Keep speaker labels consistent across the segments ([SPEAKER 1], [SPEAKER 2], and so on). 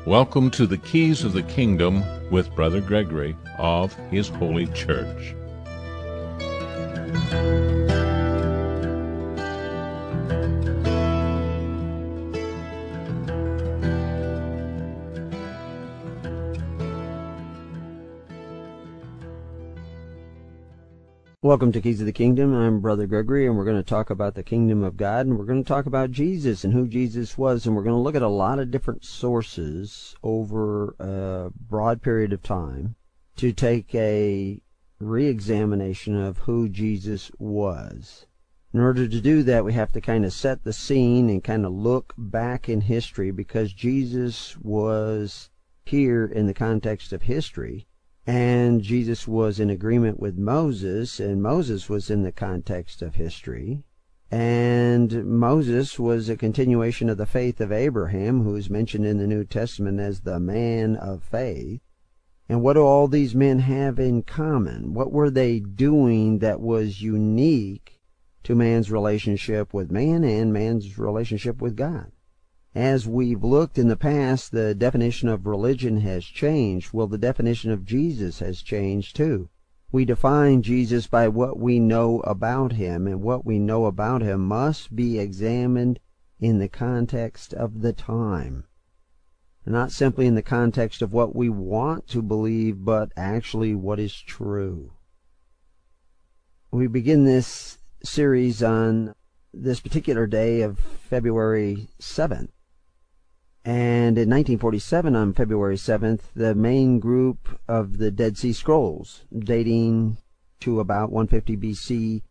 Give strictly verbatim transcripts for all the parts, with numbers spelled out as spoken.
[SPEAKER 1] Welcome to the Keys of the Kingdom with Brother Gregory of His Holy Church.
[SPEAKER 2] Welcome to Keys of the Kingdom. I'm Brother Gregory, and we're going to talk about the Kingdom of God, and we're going to talk about Jesus and who Jesus was, and we're going to look at a lot of different sources over a broad period of time to take a re-examination of who Jesus was. In order to do that, we have to kind of set the scene and kind of look back in history, because Jesus was here in the context of history. And Jesus was in agreement with Moses, and Moses was in the context of history. And Moses was a continuation of the faith of Abraham, who is mentioned in the New Testament as the man of faith. And what do all these men have in common? What were they doing that was unique to man's relationship with man and man's relationship with God? As we've looked in the past, the definition of religion has changed. Well, the definition of Jesus has changed too. We define Jesus by what we know about him, and what we know about him must be examined in the context of the time. Not simply in the context of what we want to believe, but actually what is true. We begin this series on this particular day of February seventh. And in nineteen forty-seven, on February seventh, the main group of the Dead Sea Scrolls, dating to about one fifty B C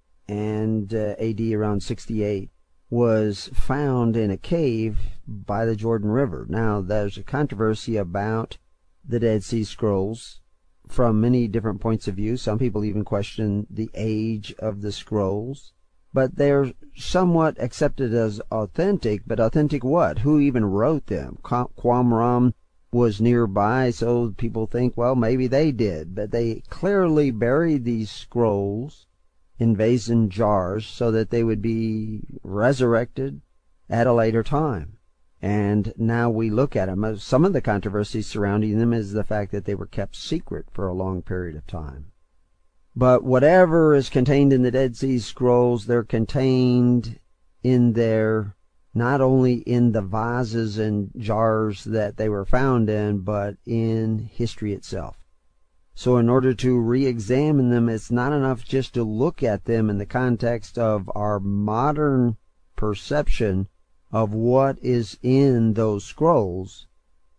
[SPEAKER 2] and uh, A D around sixty-eight, was found in a cave by the Jordan River. Now, there's a controversy about the Dead Sea Scrolls from many different points of view. Some people even question the age of the scrolls. But they're somewhat accepted as authentic. But authentic what? Who even wrote them? Qumran was nearby, so people think, well, maybe they did. But they clearly buried these scrolls in mason jars so that they would be resurrected at a later time. And now we look at them. Some of the controversy surrounding them is the fact that they were kept secret for a long period of time. But whatever is contained in the Dead Sea Scrolls, they're contained in there, not only in the vases and jars that they were found in, but in history itself. So in order to re-examine them, it's not enough just to look at them in the context of our modern perception of what is in those scrolls,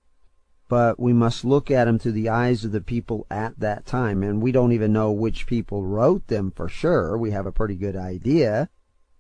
[SPEAKER 2] but we must look at them through the eyes of the people at that time. And we don't even know which people wrote them for sure. We have a pretty good idea.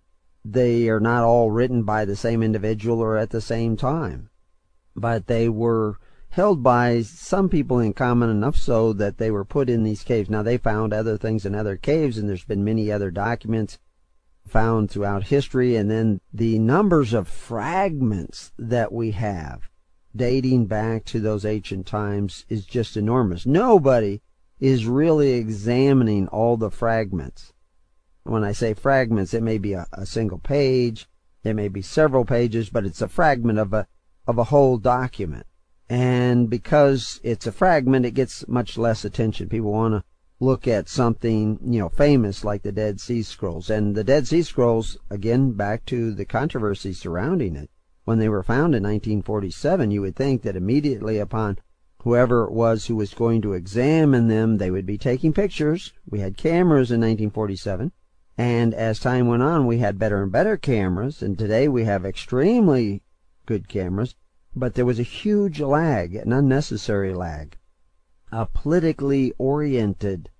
[SPEAKER 2] They are not all written by the same individual or at the same time. But they were held by some people in common, enough so that they were put in these caves. Now, they found other things in other caves, and there's been many other documents found throughout history. And then the numbers of fragments that we have dating back to those ancient times is just enormous. Nobody is really examining all the fragments. When I say fragments, it may be a, a single page, it may be several pages, but it's a fragment of a of a whole document. And because it's a fragment, it gets much less attention. People want to look at something, you know, famous like the Dead Sea Scrolls. And the Dead Sea Scrolls, again, back to the controversy surrounding it. When they were found in nineteen forty-seven, you would think that immediately upon whoever it was who was going to examine them, they would be taking pictures. We had cameras in nineteen forty-seven, and as time went on, we had better and better cameras, and today we have extremely good cameras, but there was a huge lag, an unnecessary lag, a politically oriented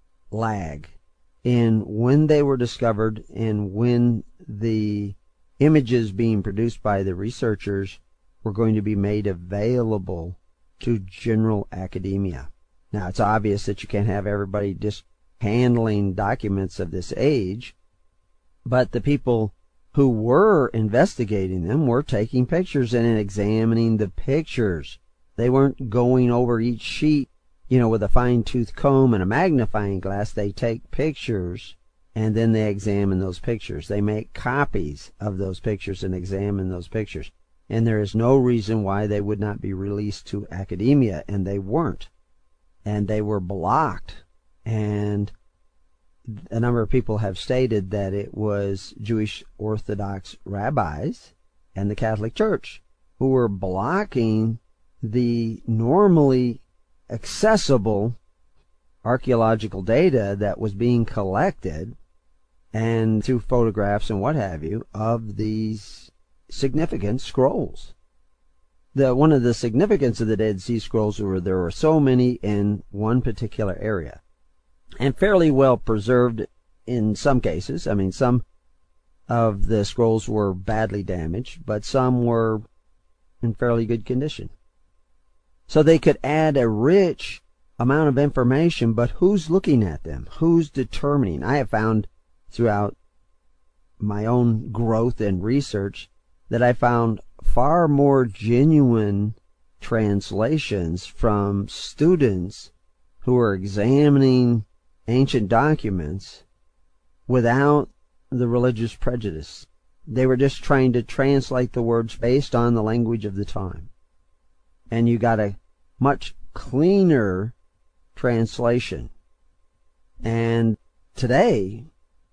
[SPEAKER 2] lag in when they were discovered and when the images being produced by the researchers were going to be made available to general academia. Now, it's obvious that you can't have everybody just handling documents of this age, but the people who were investigating them were taking pictures and examining the pictures. They weren't going over each sheet, you know, with a fine-tooth comb and a magnifying glass. They take pictures and then they examine those pictures. They make copies of those pictures and examine those pictures. and there is no reason why they would not be released to academia, and they weren't. And they were blocked, and a number of people have stated that it was Jewish Orthodox rabbis and the Catholic Church who were blocking the normally accessible archaeological data that was being collected, and through photographs and what have you, of these significant scrolls. The, one of the significance of the Dead Sea Scrolls were there were so many in one particular area, and fairly well preserved in some cases. I mean, some of the scrolls were badly damaged, but some were in fairly good condition. So they could add a rich amount of information, but who's looking at them? Who's determining? I have found throughout my own growth and research that I found far more genuine translations from students who are examining ancient documents without the religious prejudice. They were just trying to translate the words based on the language of the time. And you got a much cleaner translation. And today,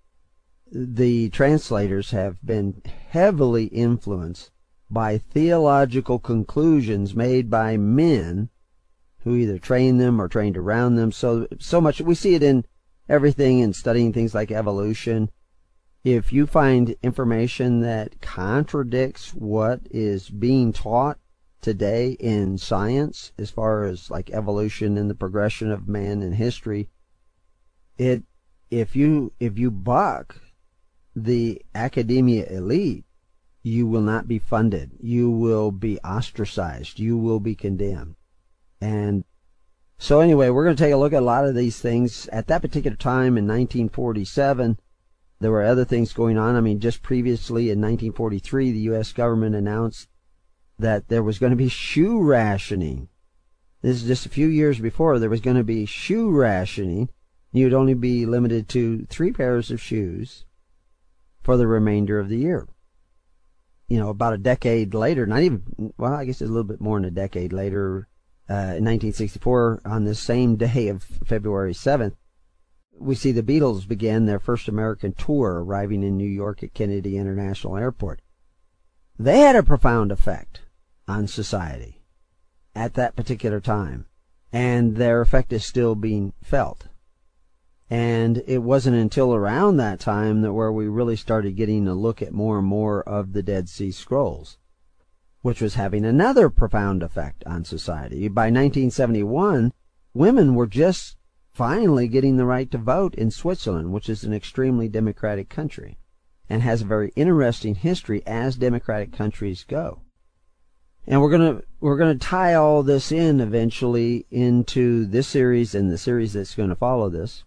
[SPEAKER 2] the translators have been heavily influenced by theological conclusions made by men who either trained them or trained around them. So, so much, we see it in everything in studying things like evolution. If you find information that contradicts what is being taught today in science, as far as like evolution and the progression of man in history, it, if you, if you buck the academia elite, you will not be funded. You will be ostracized. You will be condemned. And so anyway, we're going to take a look at a lot of these things. At that particular time in nineteen forty-seven, there were other things going on. I mean, just previously in nineteen forty-three, the U S government announced that there was going to be shoe rationing. This is just a few years before. There was going to be shoe rationing. You would only be limited to three pairs of shoes for the remainder of the year. You know, about a decade later, not even, well, I guess it's a little bit more than a decade later, uh, in nineteen sixty-four, on this same day of February seventh, we see the Beatles begin their first American tour, arriving in New York at Kennedy International Airport. They had a profound effect on society at that particular time, and their effect is still being felt. And it wasn't until around that time that where we really started getting a look at more and more of the Dead Sea Scrolls, which was having another profound effect on society. By nineteen seventy-one, women were just finally getting the right to vote in Switzerland, which is an extremely democratic country and has a very interesting history as democratic countries go. And we're going to we're going to tie all this in eventually into this series and the series that's going to follow this,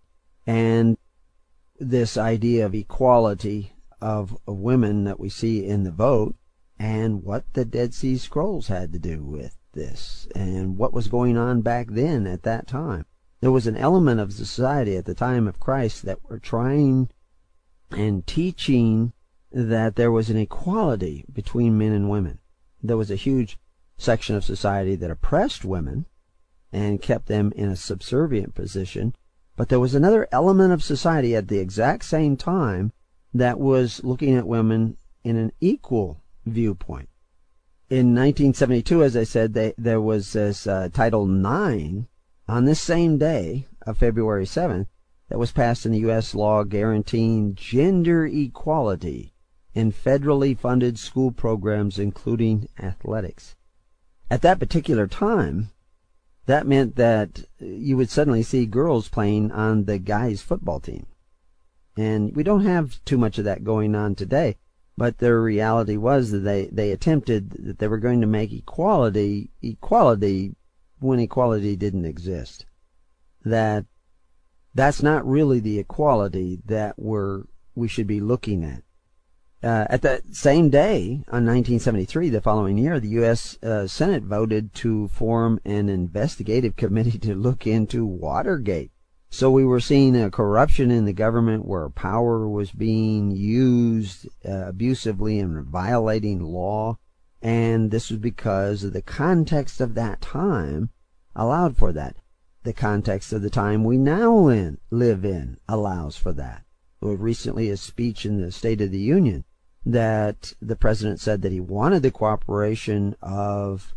[SPEAKER 2] and this idea of equality of, of women that we see in the vote, and what the Dead Sea Scrolls had to do with this, and what was going on back then at that time. There was an element of society at the time of Christ that were trying and teaching that there was an equality between men and women. There was a huge section of society that oppressed women and kept them in a subservient position. But there was another element of society at the exact same time that was looking at women in an equal viewpoint. In nineteen seventy-two, as I said, they, there was this uh, Title nine on this same day of February seventh that was passed in the U S law guaranteeing gender equality in federally funded school programs, including athletics. At that particular time, that meant that you would suddenly see girls playing on the guys' football team. And we don't have too much of that going on today, but the reality was that they, they attempted that they were going to make equality equality when equality didn't exist. That that's not really the equality that we're we should be looking at. Uh, at that same day, on nineteen seventy-three, the following year, the U S Uh, Senate voted to form an investigative committee to look into Watergate. So we were seeing a corruption in the government where power was being used uh, abusively and violating law. And this was because of the context of that time allowed for that. The context of the time we now in, live in allows for that. There was recently a speech in the State of the Union that the president said that he wanted the cooperation of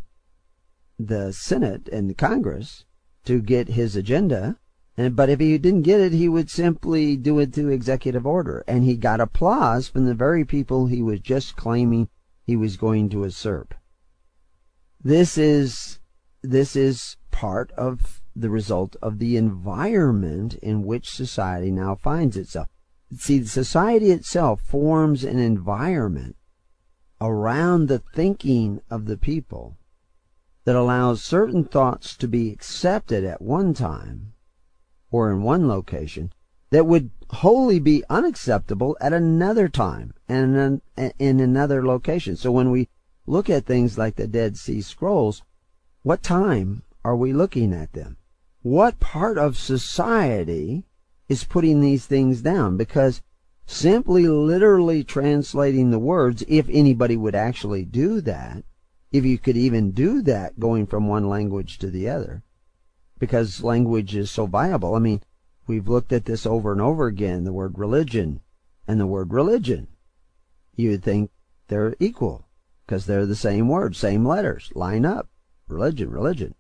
[SPEAKER 2] the Senate and the Congress to get his agenda, and but if he didn't get it, he would simply do it through executive order. And he got applause from the very people he was just claiming he was going to usurp. This is this is part of the result of the environment in which society now finds itself. See, society itself forms an environment around the thinking of the people that allows certain thoughts to be accepted at one time or in one location that would wholly be unacceptable at another time and in another location. So when we look at things like the Dead Sea Scrolls, what time are we looking at them? What part of society is putting these things down? Because simply literally translating the words, if anybody would actually do that, if you could even do that going from one language to the other, because language is so viable. I mean, we've looked at this over and over again, the word religion and the word religion. You would think they're equal because they're the same word, same letters, line up, religion, religion.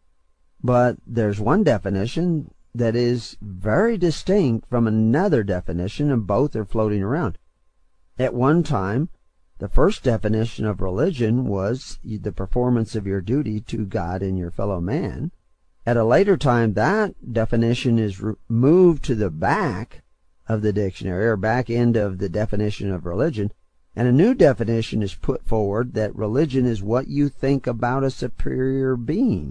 [SPEAKER 2] But there's one definition that is very distinct from another definition, and both are floating around. At one time, the first definition of religion was the performance of your duty to God and your fellow man. At a later time, that definition is moved to the back of the dictionary, or back end of the definition of religion, and a new definition is put forward that religion is what you think about a superior being.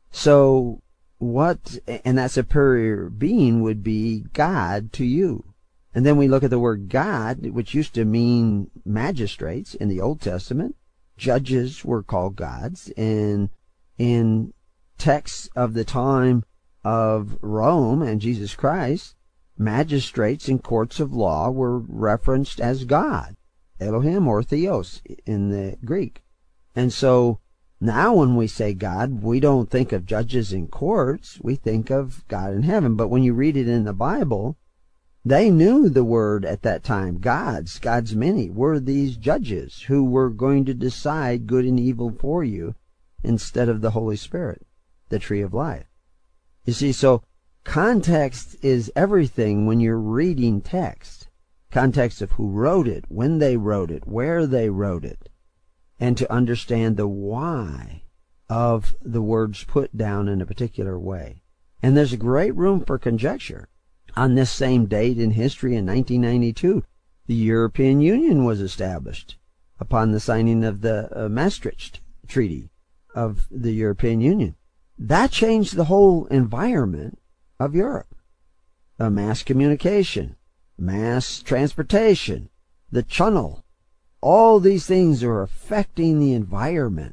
[SPEAKER 2] So what, and that superior being would be God to you. And then we look at the word God, which used to mean magistrates in the Old Testament. Judges were called gods, and in texts of the time of Rome and Jesus Christ, magistrates in courts of law were referenced as God, Elohim or Theos in the Greek. And so now when we say God, we don't think of judges in courts, we think of God in heaven. But when you read it in the Bible, they knew the word at that time. Gods, God's many, were these judges who were going to decide good and evil for you instead of the Holy Spirit, the tree of life. You see, so context is everything when you're reading text. Context of who wrote it, when they wrote it, where they wrote it, and to understand the why of the words put down in a particular way. And there's a great room for conjecture. On this same date in history in nineteen ninety-two, the European Union was established upon the signing of the uh, Maastricht Treaty of the European Union. That changed the whole environment of Europe. Uh, mass communication, mass transportation, the Channel, all these things are affecting the environment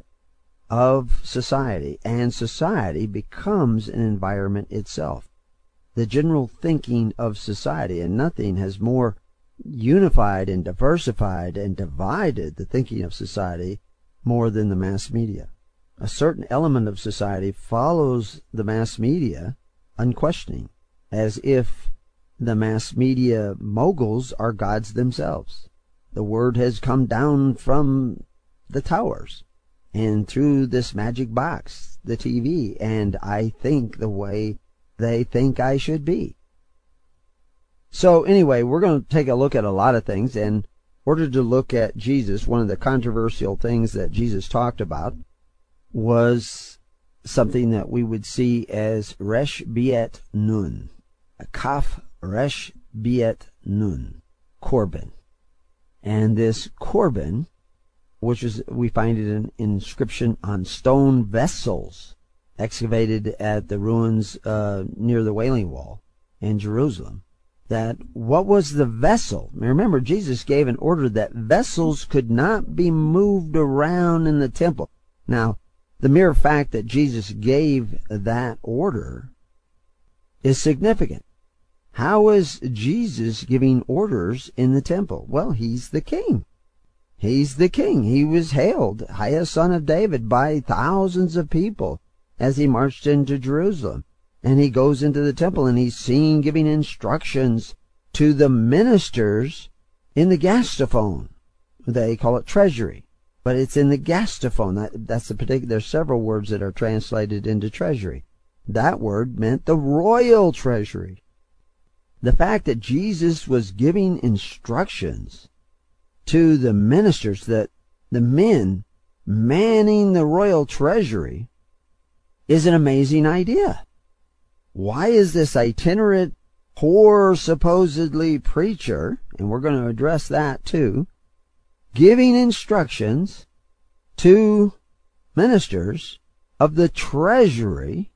[SPEAKER 2] of society, and society becomes an environment itself. The general thinking of society, and nothing has more unified and diversified and divided the thinking of society more than the mass media. A certain element of society follows the mass media unquestioning, as if the mass media moguls are gods themselves. The word has come down from the towers and through this magic box, the T V, and I think the way they think I should be. So anyway, we're going to take a look at a lot of things. And in order to look at Jesus, one of the controversial things that Jesus talked about was something that we would see as Resh Biet Nun, a Kaf Resh Biet Nun, Korban. And this Korban, which is, we find it in inscription on stone vessels excavated at the ruins uh, near the Wailing Wall in Jerusalem, that what was the vessel? Remember, Jesus gave an order that vessels could not be moved around in the temple. Now, the mere fact that Jesus gave that order is significant. How is Jesus giving orders in the temple? Well, he's the king. He's the king. He was hailed, highest son of David, by thousands of people as he marched into Jerusalem. And he goes into the temple and he's seen giving instructions to the ministers in the gastophone. They call it treasury, but it's in the gastophone. That, that's the particular, there's several words that are translated into treasury. That word meant the royal treasury. The fact that Jesus was giving instructions to the ministers, that the men manning the royal treasury, is an amazing idea. Why is this itinerant, poor, supposedly preacher, and we're going to address that too, giving instructions to ministers of the treasury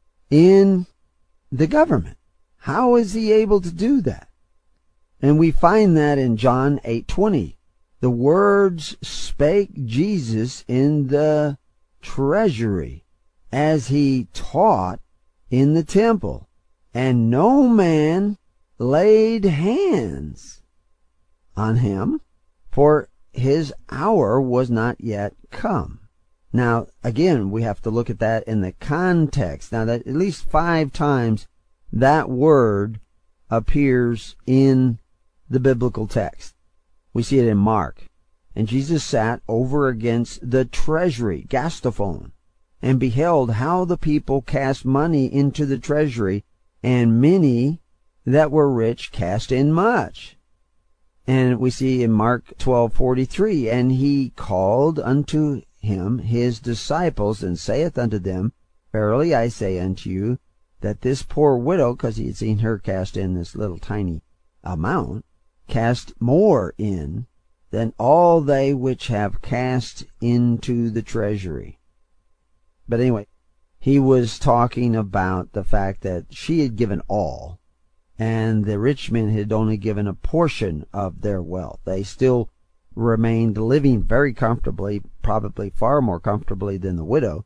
[SPEAKER 2] in the government? How is he able to do that? And we find that in John eight twenty. The words spake Jesus in the treasury as he taught in the temple, and no man laid hands on him, for his hour was not yet come. Now, again, we have to look at that in the context. Now, that at least five times that word appears in the biblical text. We see it in Mark. And Jesus sat over against the treasury, gastophone, and beheld how the people cast money into the treasury, and many that were rich cast in much. And we see in Mark twelve forty-three, and he called unto him his disciples, and saith unto them, Verily I say unto you, that this poor widow, because he had seen her cast in this little tiny amount, cast more in than all they which have cast into the treasury. But anyway, he was talking about the fact that she had given all, and the rich men had only given a portion of their wealth. They still remained living very comfortably, probably far more comfortably than the widow.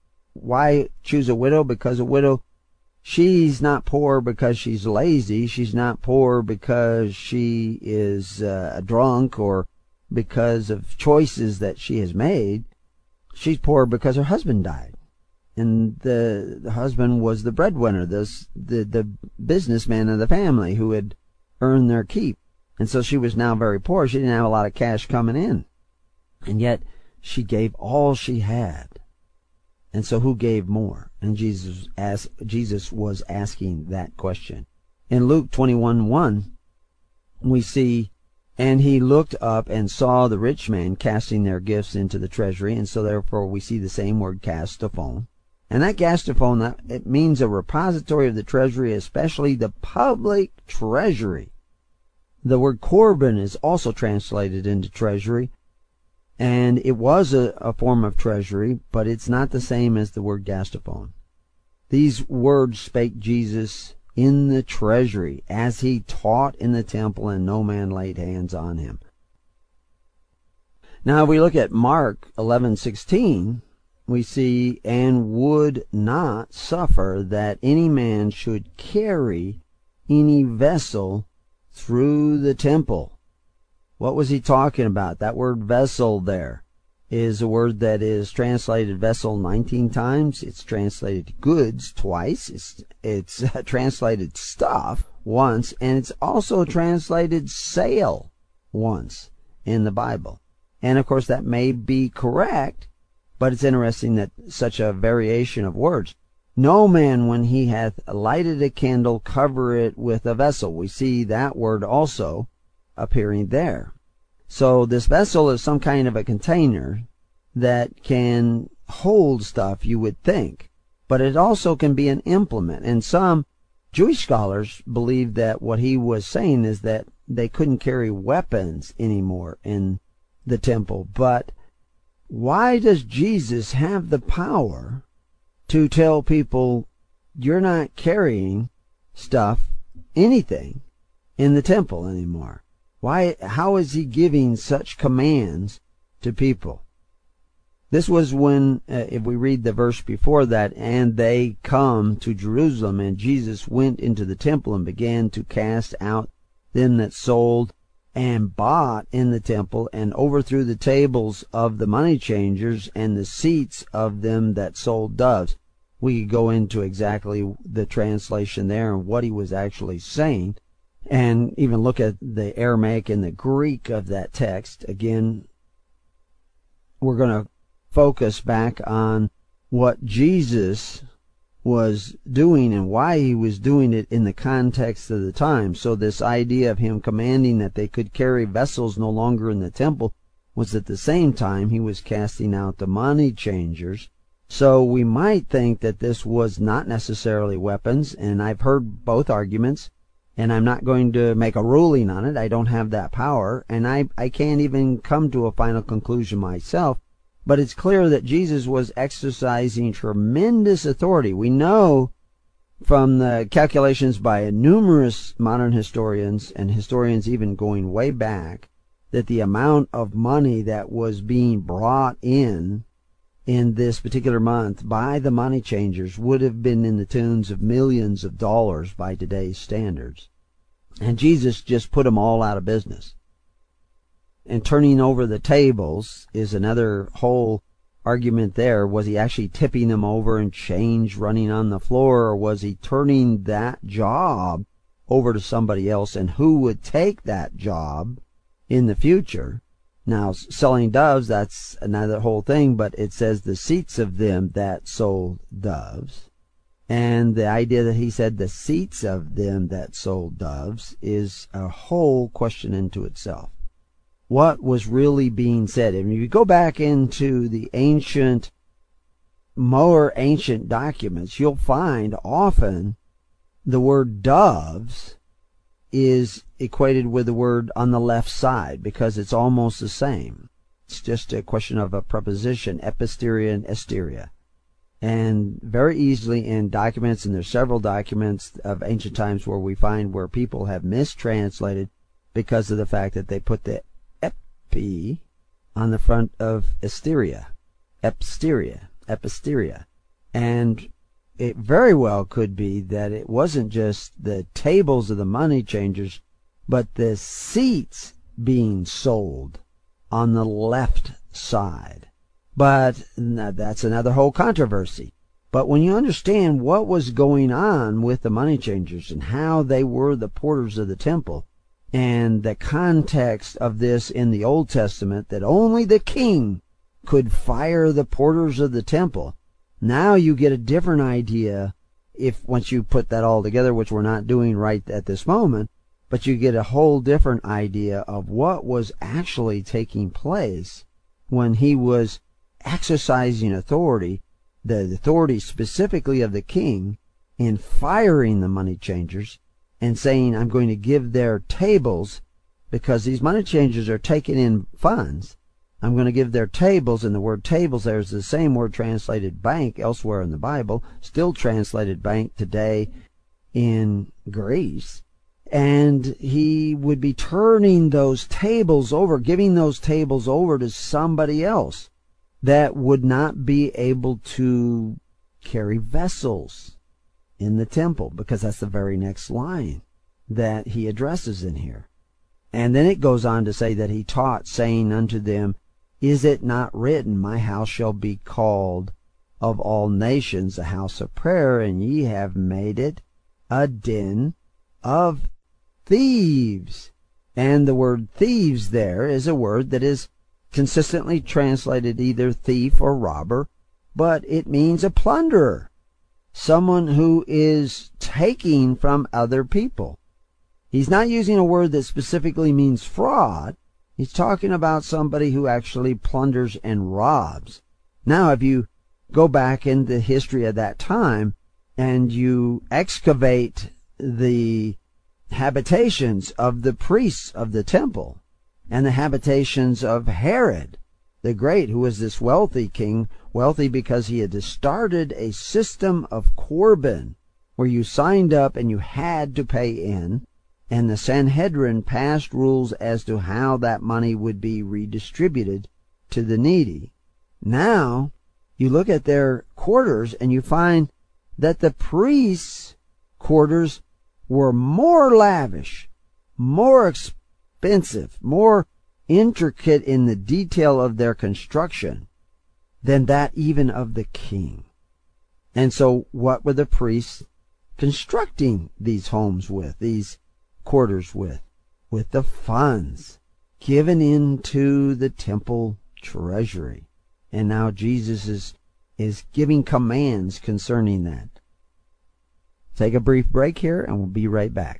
[SPEAKER 2] Why choose a widow? Because a widow, she's not poor because she's lazy. She's not poor because she is uh, drunk or because of choices that she has made. She's poor because her husband died. And the, the husband was the breadwinner, the, the, the businessman of the family who had earned their keep. And so she was now very poor. She didn't have a lot of cash coming in. And yet she gave all she had. And so who gave more? And Jesus asked, Jesus was asking that question. In Luke twenty-one one, we see, and he looked up and saw the rich man casting their gifts into the treasury. And so therefore we see the same word, gastophone. And that gastophone, that, it means a repository of the treasury, especially the public treasury. The word Corban is also translated into treasury, and it was a, a form of treasury, but it's not the same as the word gastophone. These words spake Jesus in the treasury as he taught in the temple, and no man laid hands on him. Now, if we look at Mark eleven sixteen, we see, and would not suffer that any man should carry any vessel through the temple. What was he talking about? That word vessel there is a word that is translated vessel nineteen times. It's translated goods twice. It's, it's uh, translated stuff once. And it's also translated sail once in the Bible. And of course that may be correct, but it's interesting that such a variation of words. No man, when he hath lighted a candle, cover it with a vessel. We see that word also appearing there. So this vessel is some kind of a container that can hold stuff, you would think. But it also can be an implement. And some Jewish scholars believe that what he was saying is that they couldn't carry weapons anymore in the temple. But why does Jesus have the power to tell people, you're not carrying stuff, anything, in the temple anymore? Why? How is he giving such commands to people? This was when, uh, if we read the verse before that, and they come to Jerusalem, and Jesus went into the temple and began to cast out them that sold and bought in the temple and overthrew the tables of the money changers and the seats of them that sold doves. We could go into exactly the translation there and what he was actually saying, and even look at the Aramaic and the Greek of that text. Again, we're going to focus back on what Jesus was doing and why he was doing it in the context of the time. So this idea of him commanding that they could carry vessels no longer in the temple was at the same time he was casting out the money changers. So we might think that this was not necessarily weapons, and I've heard both arguments, and I'm not going to make a ruling on it. I don't have that power, and I, I can't even come to a final conclusion myself. But it's clear that Jesus was exercising tremendous authority. We know from the calculations by numerous modern historians, and historians even going way back, that the amount of money that was being brought in in this particular month by the money changers would have been in the tunes of millions of dollars by today's standards. And Jesus just put them all out of business. And turning over the tables is another whole argument there. Was he actually tipping them over and change running on the floor, or was he turning that job over to somebody else, and who would take that job in the future? Now, selling doves, that's another whole thing, but it says the seats of them that sold doves. And the idea that he said the seats of them that sold doves is a whole question into itself. What was really being said? And if you go back into the ancient, more ancient documents, you'll find often the word doves is equated with the word on the left side, because it's almost the same. It's just a question of a preposition, episteria and esteria. And very easily in documents, and there's several documents of ancient times where we find where people have mistranslated because of the fact that they put the epi on the front of esteria, episteria, episteria. And it very well could be that it wasn't just the tables of the money changers, but the seats being sold on the left side. But that's another whole controversy. But when you understand what was going on with the money changers and how they were the porters of the temple, and the context of this in the Old Testament, that only the king could fire the porters of the temple, now you get a different idea if once you put that all together, which we're not doing right at this moment, but you get a whole different idea of what was actually taking place when he was exercising authority, the authority specifically of the king, in firing the money changers and saying, I'm going to give their tables, because these money changers are taking in funds, I'm going to give their tables, and the word tables there is the same word translated bank elsewhere in the Bible, still translated bank today in Greece. And he would be turning those tables over, giving those tables over to somebody else that would not be able to carry vessels in the temple, because that's the very next line that he addresses in here. And then it goes on to say that he taught, saying unto them, Is it not written, My house shall be called of all nations a house of prayer, and ye have made it a den of thieves? And the word thieves there is a word that is consistently translated either thief or robber, but it means a plunderer, someone who is taking from other people. He's not using a word that specifically means fraud. He's talking about somebody who actually plunders and robs. Now, if you go back in the history of that time and you excavate the habitations of the priests of the temple and the habitations of Herod the Great, who was this wealthy king, wealthy because he had started a system of Corban, where you signed up and you had to pay in, and the Sanhedrin passed rules as to how that money would be redistributed to the needy. Now, you look at their quarters and you find that the priests' quarters were more lavish, more expensive expensive, more intricate in the detail of their construction than that even of the king. And so what were the priests constructing these homes with, these quarters with? With the funds given into the temple treasury. And now Jesus is, is giving commands concerning that. Take a brief break here and we'll be right back.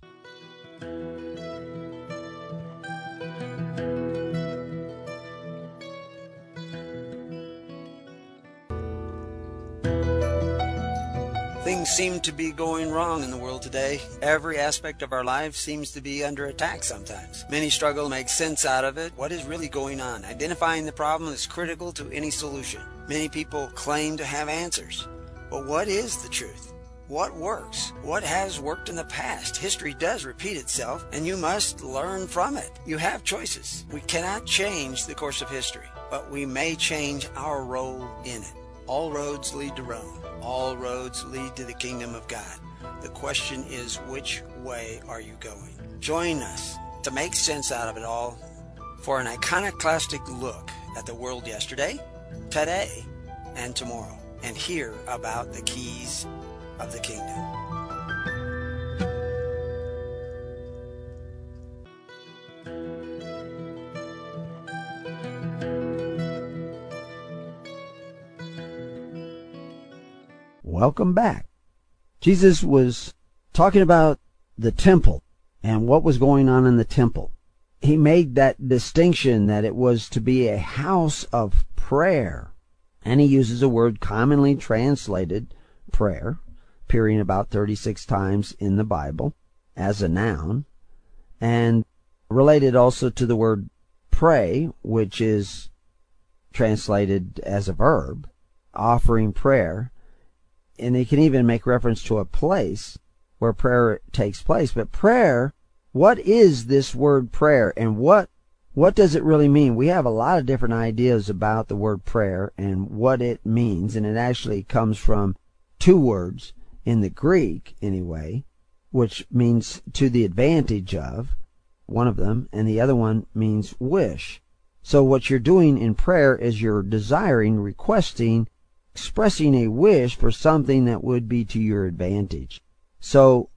[SPEAKER 3] Things seem to be going wrong in the world today. Every aspect of our lives seems to be under attack sometimes. Many struggle to make sense out of it. What is really going on? Identifying the problem is critical to any solution. Many people claim to have answers. But what is the truth? What works? What has worked in the past? History does repeat itself, and you must learn from it. You have choices. We cannot change the course of history, but we may change our role in it. All roads lead to Rome. All roads lead to the kingdom of God. The question is, which way are you going? Join us to make sense out of it all for an iconoclastic look at the world yesterday, today, and tomorrow, and hear about the keys of the kingdom.
[SPEAKER 2] Welcome back. Jesus was talking about the temple and what was going on in the temple. He made that distinction that it was to be a house of prayer. And he uses a word commonly translated prayer, appearing about thirty-six times in the Bible as a noun, and related also to the word pray, which is translated as a verb, offering prayer. And they can even make reference to a place where prayer takes place. But prayer, what is this word prayer, and what what does it really mean? We have a lot of different ideas about the word prayer and what it means, and it actually comes from two words in the Greek anyway, which means to the advantage of, one of them, and the other one means wish. So what you're doing in prayer is you're desiring, requesting, expressing a wish for something that would be to your advantage. So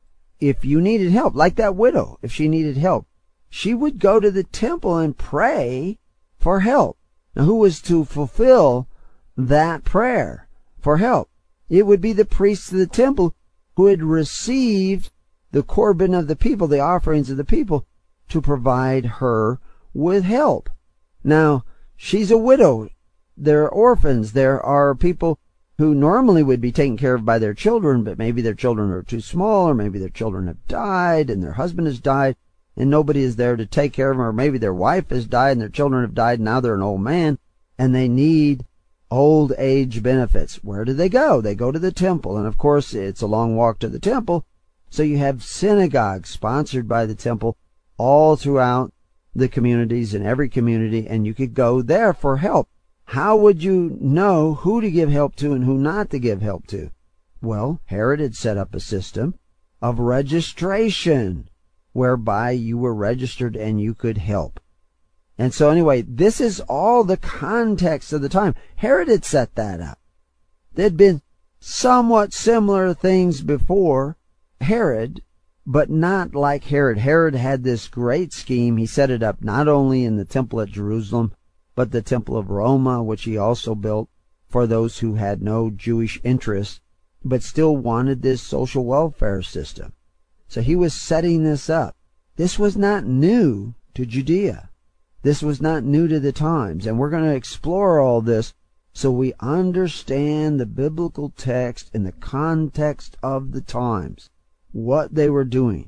[SPEAKER 2] if you needed help, like that widow, if she needed help, she would go to the temple and pray for help. Now, who was to fulfill that prayer for help? It would be the priests of the temple who had received the korban of the people, the offerings of the people, to provide her with help. Now, she's a widow. There are orphans. There are people who normally would be taken care of by their children, but maybe their children are too small, or maybe their children have died and their husband has died and nobody is there to take care of them, or maybe their wife has died and their children have died and now they're an old man and they need old age benefits. Where do they go? They go to the temple, and of course it's a long walk to the temple, so you have synagogues sponsored by the temple all throughout the communities, in every community, and you could go there for help. How would you know who to give help to and who not to give help to? Well, Herod had set up a system of registration whereby you were registered and you could help. And so anyway, this is all the context of the time. Herod had set that up. There'd been somewhat similar things before Herod, but not like Herod. Herod had this great scheme. He set it up not only in the temple at Jerusalem, but the temple of Roma, which he also built for those who had no Jewish interest, but still wanted this social welfare system. So he was setting this up. This was not new to Judea. This was not new to the times. And we're going to explore all this so we understand the biblical text in the context of the times, what they were doing.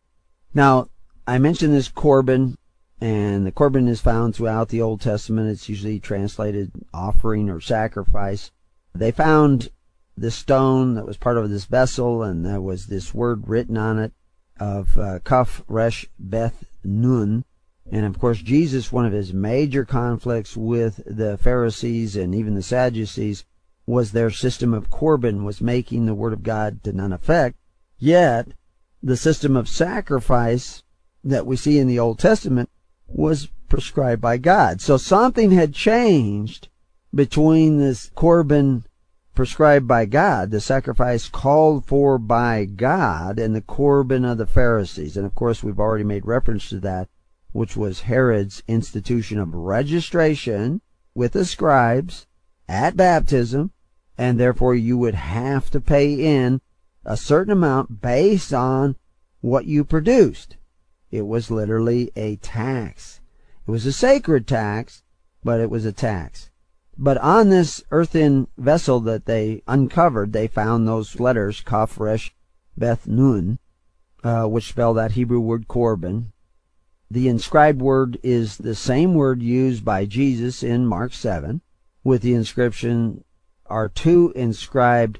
[SPEAKER 2] Now, I mentioned this korban. And the korban is found throughout the Old Testament. It's usually translated offering or sacrifice. They found the stone that was part of this vessel, and there was this word written on it of uh, Kaf Resh Beth Nun. And of course, Jesus, one of his major conflicts with the Pharisees and even the Sadducees was their system of korban was making the word of God to none effect. Yet, the system of sacrifice that we see in the Old Testament was prescribed by God. So something had changed between this Corban prescribed by God, the sacrifice called for by God, and the Corban of the Pharisees. And of course, we've already made reference to that, which was Herod's institution of registration with the scribes at baptism, and therefore you would have to pay in a certain amount based on what you produced. It was literally a tax. It was a sacred tax, but it was a tax. But on this earthen vessel that they uncovered, they found those letters, Kaf, Resh, Beth, Nun, uh, which spell that Hebrew word Corban. The inscribed word is the same word used by Jesus in Mark seven. With the inscription are two inscribed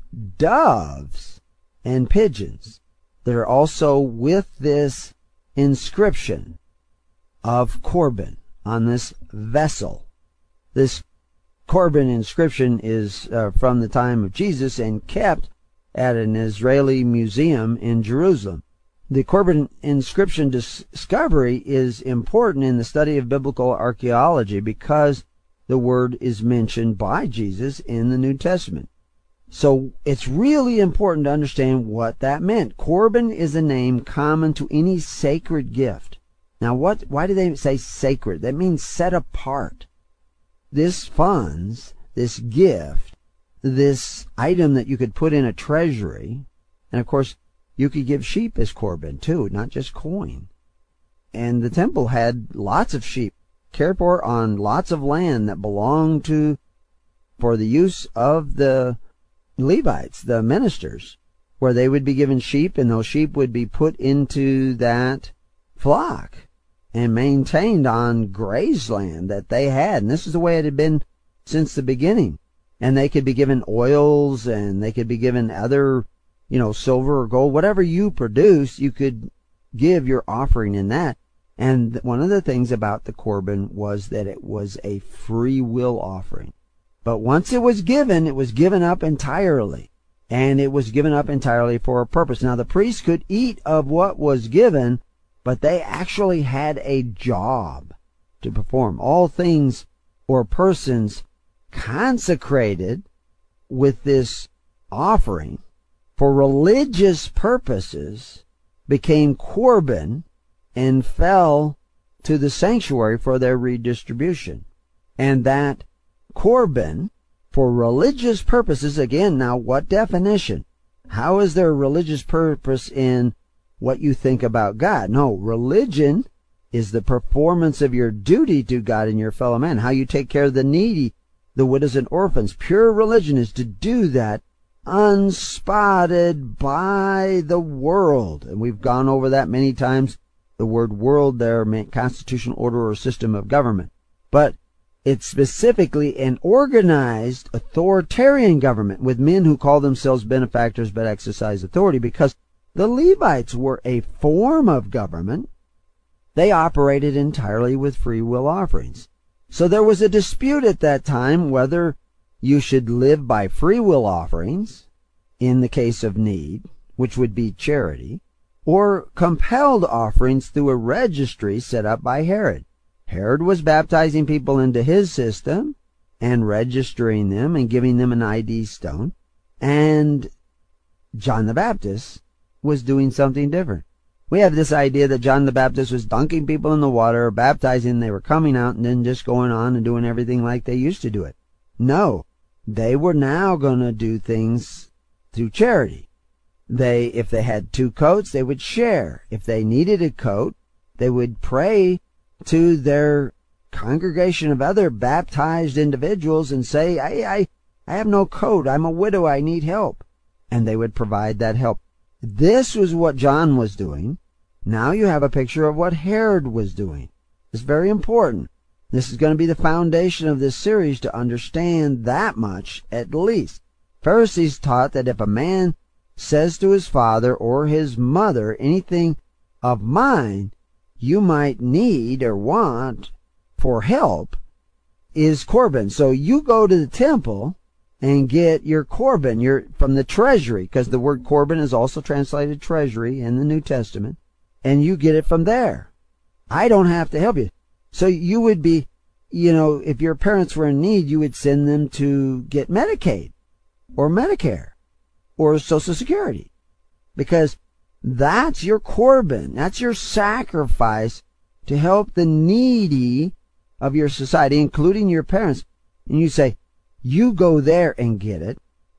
[SPEAKER 2] doves and pigeons that are also with this inscription of Corban on this vessel. This Corban inscription is uh, from the time of Jesus and kept at an Israeli museum in Jerusalem. The Corban inscription discovery is important in the study of biblical archaeology because the word is mentioned by Jesus in the New Testament. So it's really important to understand what that meant. Corban is a name common to any sacred gift. Now, what? Why do they say sacred? That means set apart. This funds, this gift, this item that you could put in a treasury, and of course, you could give sheep as Corban too, not just coin. And the temple had lots of sheep cared for on lots of land that belonged to, for the use of the Levites, the ministers, where they would be given sheep, and those sheep would be put into that flock and maintained on grazed land that they had. And this is the way it had been since the beginning. And they could be given oils, and they could be given other, you know, silver or gold, whatever you produce, you could give your offering in that. And one of the things about the Corban was that it was a free will offering. But once it was given, it was given up entirely. And it was given up entirely for a purpose. Now, the priest could eat of what was given, but they actually had a job to perform. All things or persons consecrated with this offering for religious purposes became Corban and fell to the sanctuary for their redistribution. And that Corban, for religious purposes, again, now what definition? How is there a religious purpose in what you think about God? No, religion is the performance of your duty to God and your fellow man, how you take care of the needy, the widows and orphans. Pure religion is to do that unspotted by the world. And we've gone over that many times. The word world there meant constitutional order or system of government. But it's specifically an organized authoritarian government with men who call themselves benefactors but exercise authority, because the Levites were a form of government. They operated entirely with free will offerings. So there was a dispute at that time whether you should live by free will offerings in the case of need, which would be charity, or compelled offerings through a registry set up by Herod. Herod was baptizing people into his system and registering them and giving them an I D stone. And John the Baptist was doing something different. We have this idea that John the Baptist was dunking people in the water, baptizing, they were coming out, and then just going on and doing everything like they used to do it. No, they were now going to do things through charity. They, if they had two coats, they would share. If they needed a coat, they would pray to their congregation of other baptized individuals and say, I, I, I have no coat. I'm a widow. I need help. And they would provide that help. This was what John was doing. Now you have a picture of what Herod was doing. It's very important. This is going to be the foundation of this series to understand that much at least. Pharisees taught that if a man says to his father or his mother, anything of mine you might need or want for help, is Corban. So you go to the temple and get your Corban, your, from the treasury, because the word Corban is also translated treasury in the New Testament, and you get it from there. I don't have to help you. So you would be, you know, if your parents were in need, you would send them to get Medicaid or Medicare or Social Security, because that's your Corban. That's your sacrifice to help the needy of your society, including your parents. And you say, you go there and get it.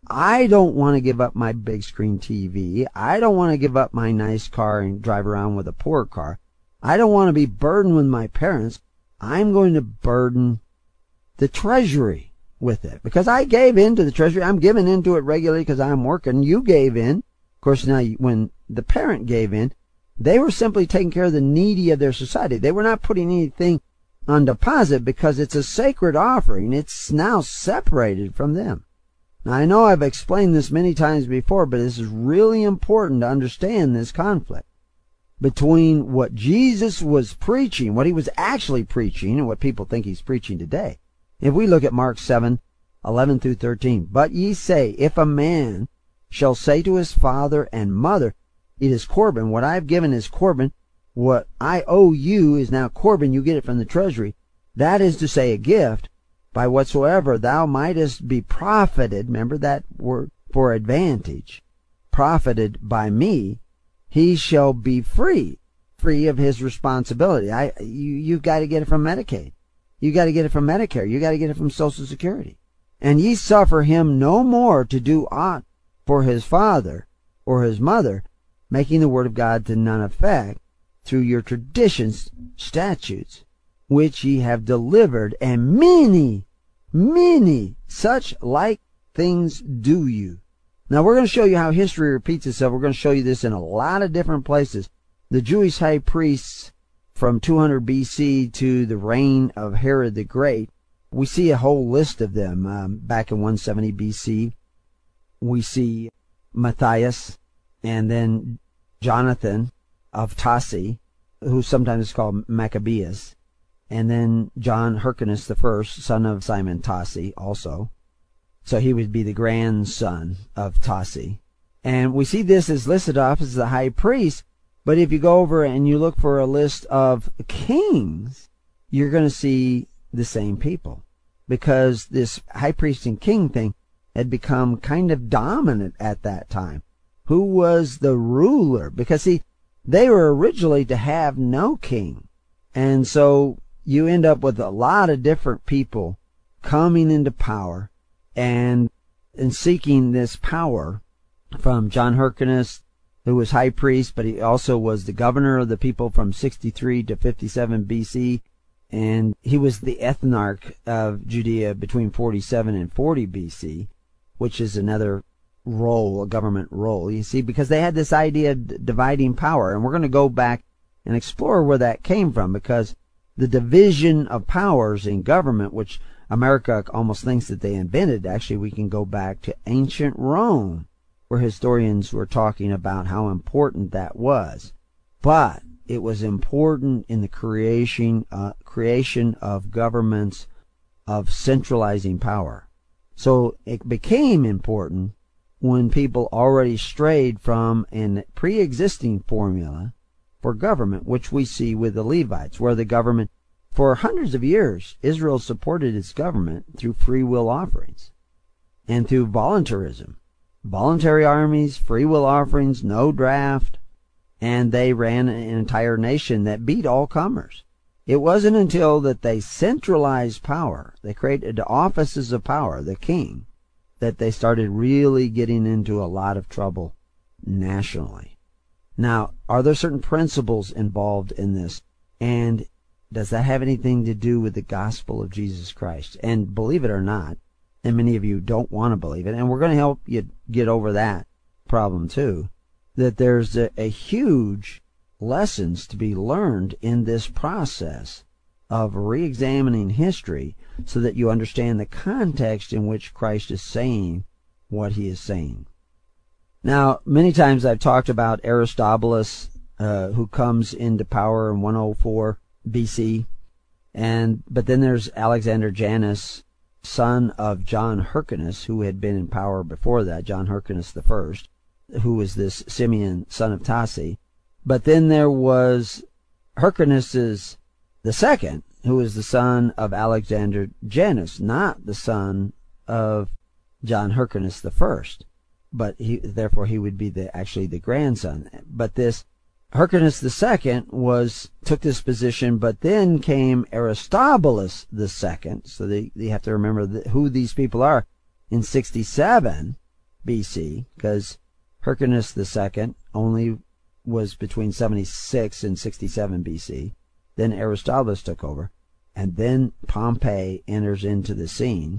[SPEAKER 2] I don't want to give up my big screen T V. I don't want to give up my nice car and drive around with a poor car. I don't want to be burdened with my parents. I'm going to burden the treasury with it, because I gave in to the treasury. I'm giving into it regularly because I'm working. You gave in. Of course, now when the parent gave in, they were simply taking care of the needy of their society. They were not putting anything on deposit because it's a sacred offering. It's now separated from them. Now, I know I've explained this many times before, but this is really important to understand this conflict between what Jesus was preaching, what he was actually preaching, and what people think he's preaching today. If we look at Mark seven, eleven through thirteen, but ye say, if a man shall say to his father and mother, it is Corban, what I have given is Corban, what I owe you is now Corban, you get it from the treasury, that is to say a gift, by whatsoever thou mightest be profited, remember that word, for advantage, profited by me, he shall be free, free of his responsibility. I, you, you've got to get it from Medicaid. You got to get it from Medicare. You got to get it from Social Security. And ye suffer him no more to do aught for his father or his mother, making the word of God to none effect, through your traditions, statutes, which ye have delivered, and many, many such like things do you. Now we're going to show you how history repeats itself. We're going to show you this in a lot of different places. The Jewish high priests from two hundred B C to the reign of Herod the Great, we see a whole list of them. Um, back in one seventy B C, we see Matthias, and then Jonathan of Tassi, who sometimes is called Maccabeus, and then John Hyrcanus the first, son of Simon Tassi also. So he would be the grandson of Tassi. And we see this as listed off as the high priest, but if you go over and you look for a list of kings, you're going to see the same people, because this high priest and king thing had become kind of dominant at that time. Who was the ruler? Because see, they were originally to have no king. And so you end up with a lot of different people coming into power and, and seeking this power, from John Hyrcanus, who was high priest, but he also was the governor of the people from sixty-three to fifty-seven B C, and he was the ethnarch of Judea between forty-seven and forty B C, which is another role, a government role, you see, because they had this idea of dividing power, and we're going to go back and explore where that came from, because the division of powers in government, which America almost thinks that they invented, actually we can go back to ancient Rome, where historians were talking about how important that was. But it was important in the creation, uh, creation of governments of centralizing power. So it became important when people already strayed from a pre-existing formula for government, which we see with the Levites, where the government, for hundreds of years, Israel supported its government through free will offerings and through voluntarism. Voluntary armies, free will offerings, no draft, and they ran an entire nation that beat all comers. It wasn't until that they centralized power, they created offices of power, the king, that they started really getting into a lot of trouble nationally. Now, are there certain principles involved in this? And does that have anything to do with the gospel of Jesus Christ? And believe it or not, and many of you don't want to believe it, and we're going to help you get over that problem too, that there's a, a huge lessons to be learned in this process of re-examining history, so that you understand the context in which Christ is saying what he is saying. Now, many times I've talked about Aristobulus, uh, who comes into power in one oh four B C, and but then there's Alexander Janus, son of John Hyrcanus, who had been in power before that, John Hyrcanus the first, who was this Simeon, son of Tassi. But then there was Hyrcanus the second, who is the son of Alexander Janus, not the son of John Hyrcanus the first, but he, therefore he would be the actually the grandson. But this Hyrcanus the second was took this position, but then came Aristobulus the second. So they, they have to remember the, who these people are in sixty-seven B C, because Hyrcanus the second only was between seventy-six and sixty-seven B C. Then Aristobulus took over, and then Pompey enters into the scene.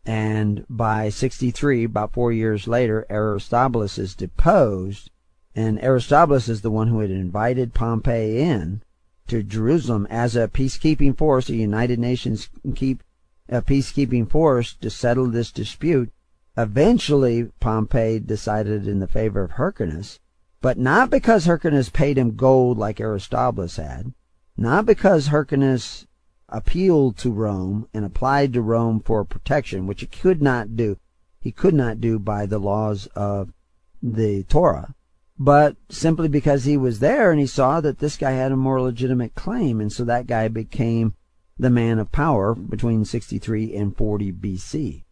[SPEAKER 2] And by sixty-three, about four years later, Aristobulus is deposed, and Aristobulus is the one who had invited Pompey in to Jerusalem as a peacekeeping force, a United Nations keep a peacekeeping force to settle this dispute. Eventually, Pompey decided in the favor of Hyrcanus, but not because Hyrcanus paid him gold like Aristobulus had, not because Hyrcanus appealed to Rome and applied to Rome for protection, which he could not do. He could not do by the laws of the Torah, but simply because he was there and he saw that this guy had a more legitimate claim, and so that guy became the man of power between sixty-three and forty B C.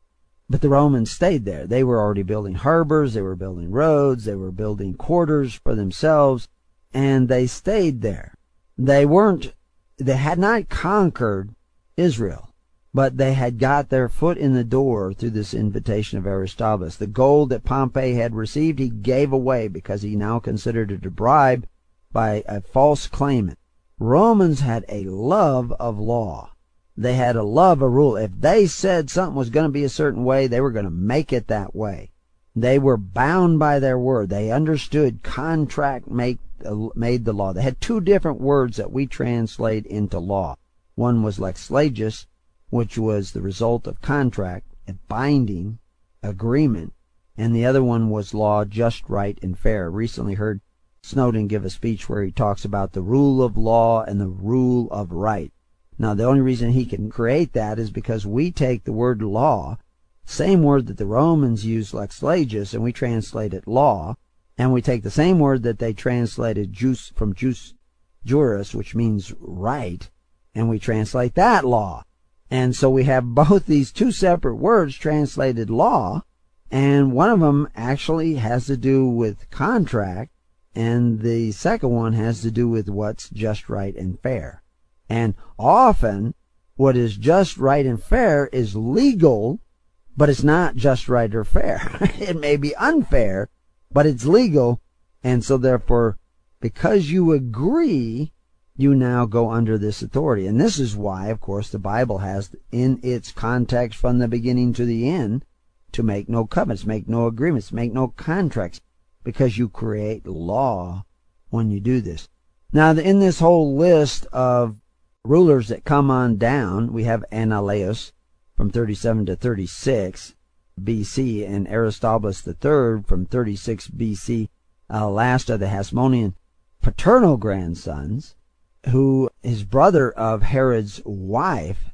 [SPEAKER 2] But the Romans stayed there. They were already building harbors, they were building roads, they were building quarters for themselves, and they stayed there. They weren't They had not conquered Israel, but they had got their foot in the door through this invitation of Aristobulus. The gold that Pompey had received, he gave away because he now considered it a bribe by a false claimant. Romans had a love of law. They had a love of rule. If they said something was going to be a certain way, they were going to make it that way. They were bound by their word. They understood contract make made the law. They had two different words that we translate into law. One was lex legis, which was the result of contract, a binding agreement, and the other one was law, just, right, and fair. Recently heard Snowden give a speech where he talks about the rule of law and the rule of right. Now, the only reason he can create that is because we take the word law, same word that the Romans used, lex legis, and we translate it law. And we take the same word that they translated jus from jus juris, which means right, and we translate that law. And so we have both these two separate words translated law, and one of them actually has to do with contract, and the second one has to do with what's just, right, and fair. And often, what is just, right, and fair is legal, but it's not just, right, or fair. It may be unfair, but it's legal, and so therefore, because you agree, you now go under this authority. And this is why, of course, the Bible has in its context from the beginning to the end to make no covenants, make no agreements, make no contracts, because you create law when you do this. Now, in this whole list of rulers that come on down, we have Ananias from thirty-seven to thirty-six B C and Aristobulus the third from thirty-six B C, uh, last of the Hasmonean paternal grandsons, who his brother of Herod's wife,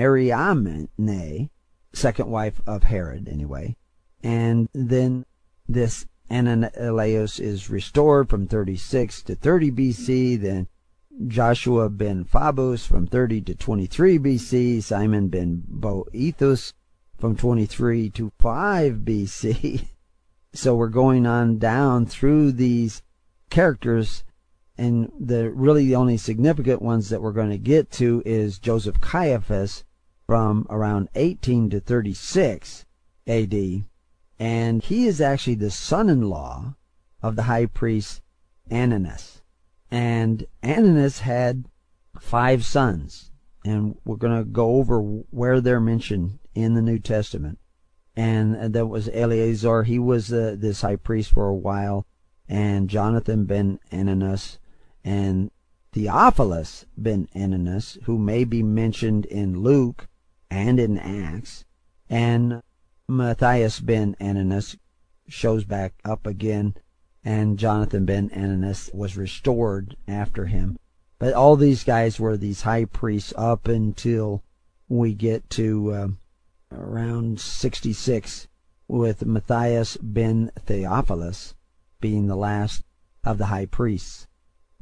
[SPEAKER 2] Mariamne, second wife of Herod anyway, and then this Ananias is restored from thirty-six to thirty B C, then Joshua ben Phabus from thirty to twenty-three B C, Simon ben Boethus from twenty-three to five B C. So we're going on down through these characters, and the really the only significant ones that we're going to get to is Joseph Caiaphas from around eighteen to thirty-six A D, and he is actually the son-in-law of the high priest Ananias. And Ananias had five sons, and we're going to go over where they're mentioned in the New Testament. And that was Eleazar. He was uh, this high priest for a while, and Jonathan ben Ananias, and Theophilus ben Ananias, who may be mentioned in Luke and in Acts, and Matthias ben Ananias shows back up again, and Jonathan ben Ananias was restored after him. But all these guys were these high priests up until we get to uh, around sixty-six, with Matthias ben Theophilus being the last of the high priests.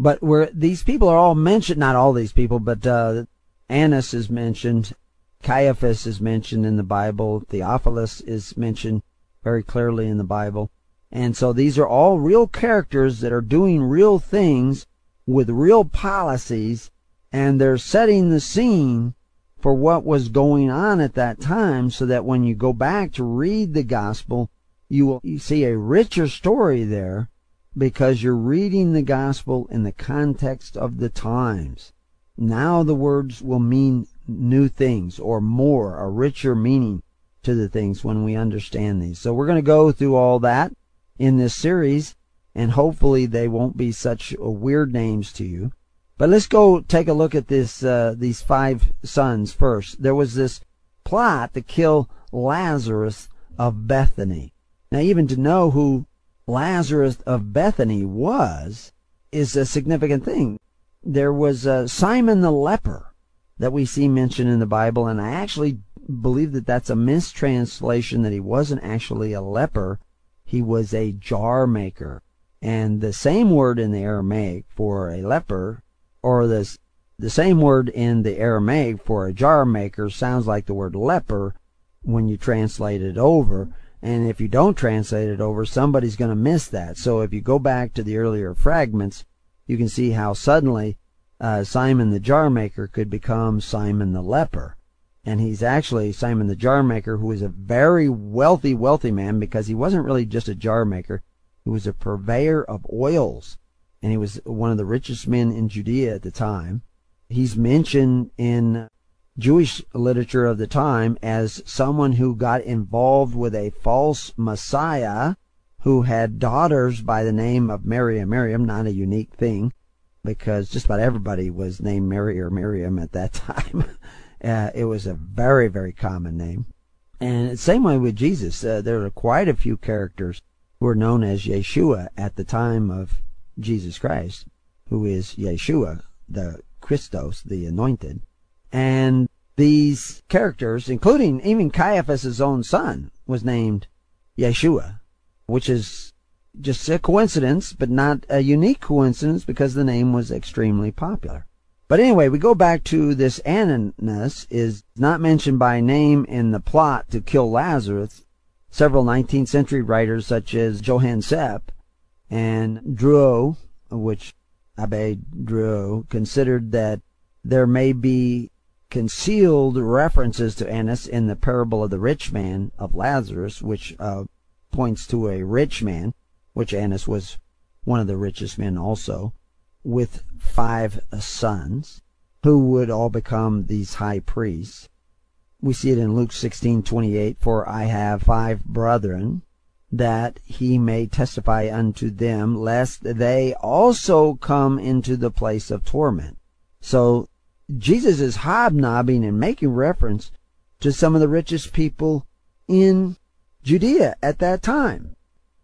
[SPEAKER 2] But where these people are all mentioned, not all these people, but uh, Annas is mentioned, Caiaphas is mentioned in the Bible, Theophilus is mentioned very clearly in the Bible. And so these are all real characters that are doing real things with real policies, and they're setting the scene for what was going on at that time, so that when you go back to read the gospel, you will you see a richer story there, because you're reading the gospel in the context of the times. Now the words will mean new things, or more, a richer meaning to the things when we understand these. So we're going to go through all that in this series, and hopefully they won't be such weird names to you. But let's go take a look at this uh, these five sons first. There was this plot to kill Lazarus of Bethany. Now, even to know who Lazarus of Bethany was is a significant thing. There was uh, Simon the leper that we see mentioned in the Bible, and I actually believe that that's a mistranslation, that he wasn't actually a leper. He was a jar maker. And the same word in the Aramaic for a leper, or the, the same word in the Aramaic for a jar maker, sounds like the word leper when you translate it over. And if you don't translate it over, somebody's going to miss that. So if you go back to the earlier fragments, you can see how suddenly uh, Simon the jar maker could become Simon the leper. And he's actually Simon the jar maker, who was a very wealthy, wealthy man, because he wasn't really just a jar maker. He was a purveyor of oils, and he was one of the richest men in Judea at the time. He's mentioned in Jewish literature of the time as someone who got involved with a false Messiah who had daughters by the name of Mary and Miriam. Not a unique thing, because just about everybody was named Mary or Miriam at that time. uh, it was a very, very common name. And same way with Jesus. Uh, there are quite a few characters who are known as Yeshua at the time of Jesus Christ, who is Yeshua, the Christos, the anointed. And these characters, including even Caiaphas' own son, was named Yeshua, which is just a coincidence, but not a unique coincidence, because the name was extremely popular. But anyway, we go back to this Annas, is not mentioned by name in the plot to kill Lazarus. Several nineteenth century writers, such as Johann Sepp and Drouot, which Abbe Drouot, considered that there may be concealed references to Annas in the parable of the rich man of Lazarus, which uh, points to a rich man, which Annas was one of the richest men also, with five sons, who would all become these high priests. We see it in Luke sixteen twenty-eight, for I have five brethren, that he may testify unto them, lest they also come into the place of torment. So Jesus is hobnobbing and making reference to some of the richest people in Judea at that time.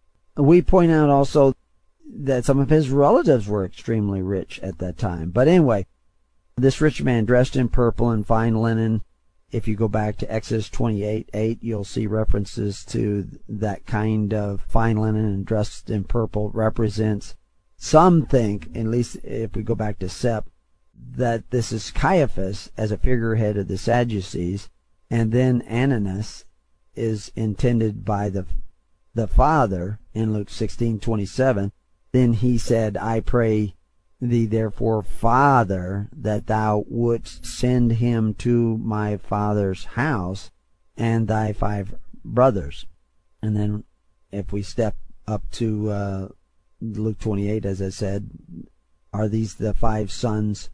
[SPEAKER 2] We point out also that some of his relatives were extremely rich at that time. But anyway, this rich man dressed in purple and fine linen, if you go back to Exodus twenty-eight eight, you'll see references to that kind of fine linen and dressed in purple represents, some think, at least if we go back to Sepp, that this is Caiaphas as a figurehead of the Sadducees, and then Ananias is intended by the the Father in Luke sixteen twenty-seven. Then he said, I pray thee therefore, Father, that thou wouldst send him to my father's house and thy five brothers. And then if we step up to uh, Luke twenty-eight, as I said, are these the five sons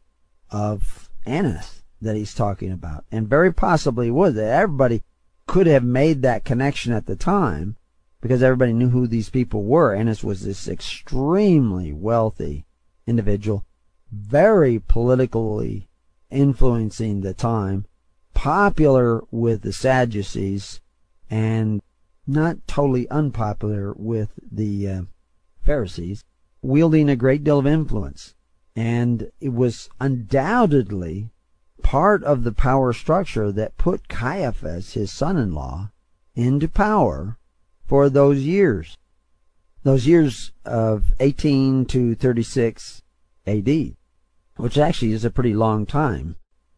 [SPEAKER 2] of Annas that he's talking about? And very possibly was. Everybody could have made that connection at the time, because everybody knew who these people were. Annas was this extremely wealthy individual, very politically influencing the time, popular with the Sadducees, and not totally unpopular with the uh, Pharisees, wielding a great deal of influence. And it was undoubtedly part of the power structure that put Caiaphas, his son-in-law, into power for those years. Those years of eighteen to thirty-six A D, which actually is a pretty long time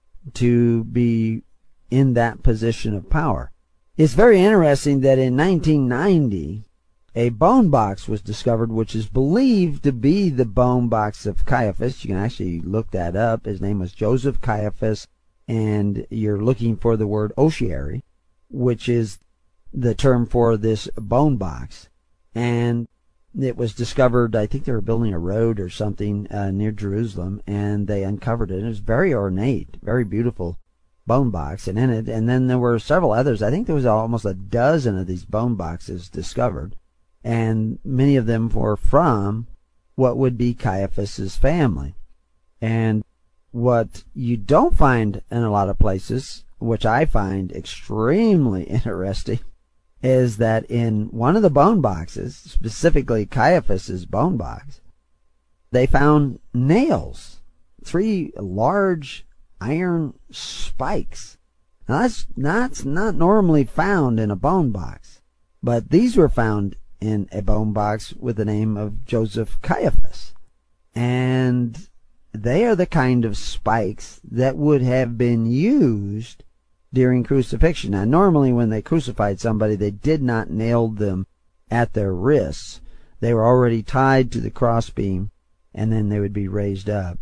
[SPEAKER 2] to be in that position of power. It's very interesting that in nineteen ninety, a bone box was discovered, which is believed to be the bone box of Caiaphas. You can actually look that up. His name was Joseph Caiaphas, and you're looking for the word ossuary, which is the term for this bone box. And it was discovered, I think they were building a road or something uh, near Jerusalem, and they uncovered it. It was very ornate, very beautiful bone box, and in it, and then there were several others. I think there was almost a dozen of these bone boxes discovered, and many of them were from what would be Caiaphas's family. And what you don't find in a lot of places, which I find extremely interesting, is that in one of the bone boxes, specifically Caiaphas's bone box, they found nails, three large iron spikes. Now that's, that's not normally found in a bone box, but these were found in a bone box with the name of Joseph Caiaphas. And they are the kind of spikes that would have been used during crucifixion. Now, normally when they crucified somebody, they did not nail them at their wrists. They were already tied to the crossbeam, and then they would be raised up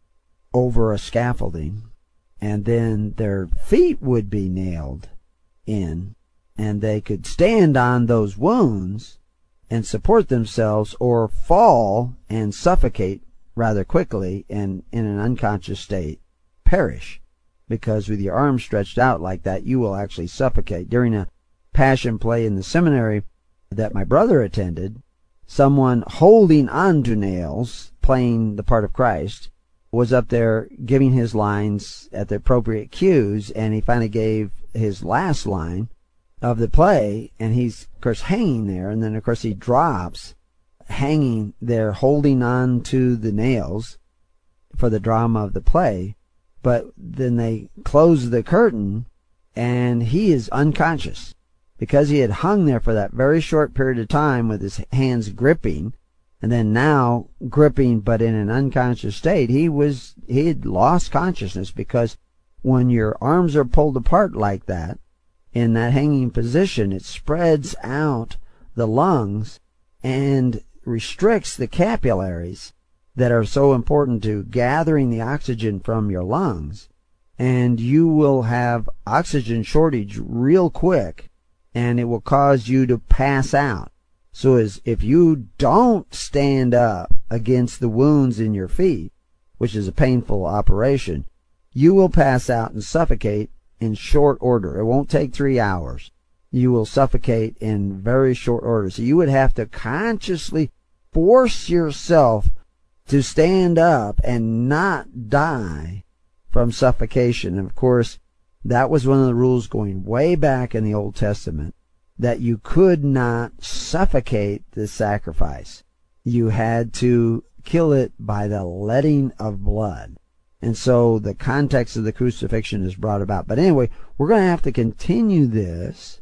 [SPEAKER 2] over a scaffolding, and then their feet would be nailed in, and they could stand on those wounds and support themselves, or fall and suffocate rather quickly and in an unconscious state perish, because with your arms stretched out like that, you will actually suffocate. During a passion play in the seminary that my brother attended, someone holding on to nails, playing the part of Christ, was up there giving his lines at the appropriate cues, and he finally gave his last line of the play, and he's, of course, hanging there, and then, of course, he drops, hanging there, holding on to the nails for the drama of the play. But then they close the curtain, and he is unconscious, because he had hung there for that very short period of time with his hands gripping, and then now gripping but in an unconscious state. He was, he had lost consciousness, because when your arms are pulled apart like that, in that hanging position, it spreads out the lungs and restricts the capillaries that are so important to gathering the oxygen from your lungs, and you will have oxygen shortage real quick, and it will cause you to pass out. So as if you don't stand up against the wounds in your feet, which is a painful operation, you will pass out and suffocate in short order. It won't take three hours. You will suffocate in very short order. So you would have to consciously force yourself to stand up and not die from suffocation. And of course, that was one of the rules going way back in the Old Testament, that you could not suffocate the sacrifice. You had to kill it by the letting of blood. And so the context of the crucifixion is brought about. But anyway, we're going to have to continue this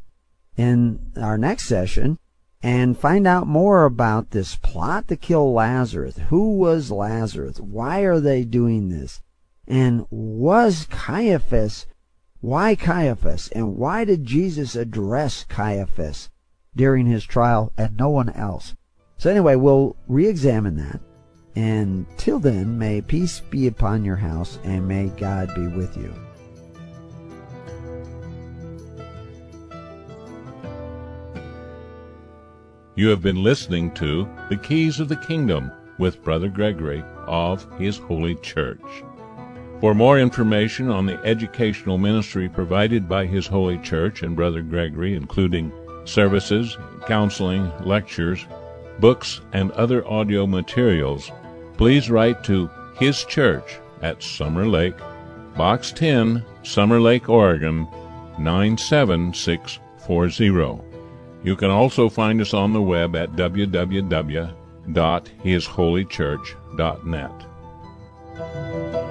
[SPEAKER 2] in our next session and find out more about this plot to kill Lazarus. Who was Lazarus? Why are they doing this? And was Caiaphas, why Caiaphas? And why did Jesus address Caiaphas during his trial and no one else? So anyway, we'll re-examine that. And till then, may peace be upon your house, and may God be with you.
[SPEAKER 1] You have been listening to The Keys of the Kingdom with Brother Gregory of His Holy Church. For more information on the educational ministry provided by His Holy Church and Brother Gregory, including services, counseling, lectures, books, and other audio materials, please write to His Church at Summer Lake, Box ten, Summer Lake, Oregon, nine seven six four zero. You can also find us on the web at w w w dot his holy church dot net.